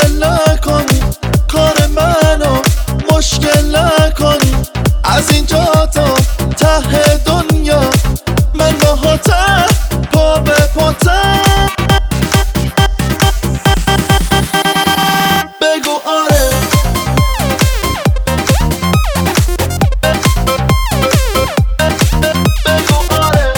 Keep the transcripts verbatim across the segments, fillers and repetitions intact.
مشکل نکن، کار منو مشکل نکن. از اینجا تا ته دنیا من باهاتم، پا به پاتم. بگو آره، بگو آره.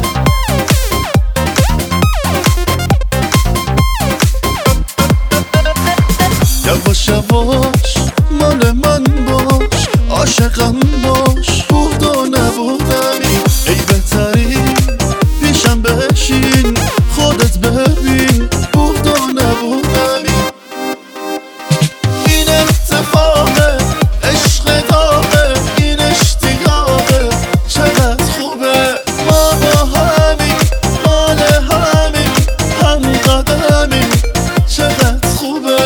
یواش یواش مال من باش، عاشقم باش، بود و نبودمی. ای بهترین پیشم بشین، خودت ببین، بود و نبودمی. این اتفاقه، عشق داغه، این اشتیاقه، چقدر خوبه. ما با همین، مال همین، هم قدمیم، چقدر خوبه.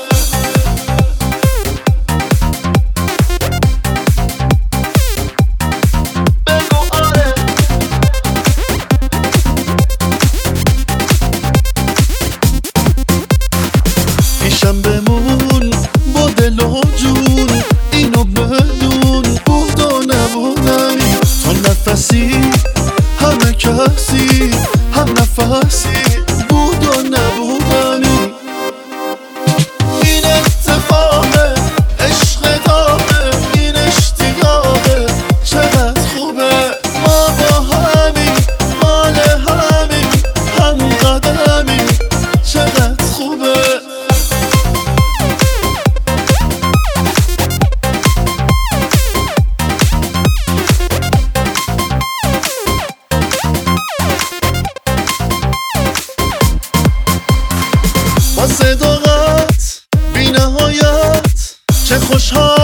پیشم بمون با دل و جون، اینو بدون، بود و نبودمی. تو نفسی همه کسی، هم نفسی، بود و نبودمی. این اتفاقه، عشق داغه، این اشتیاقه، چقدر خوبه. ما با همین، مال همین، هم قدمیم، چقدر خوبه. با صداقت بی نهایت چه خوشحال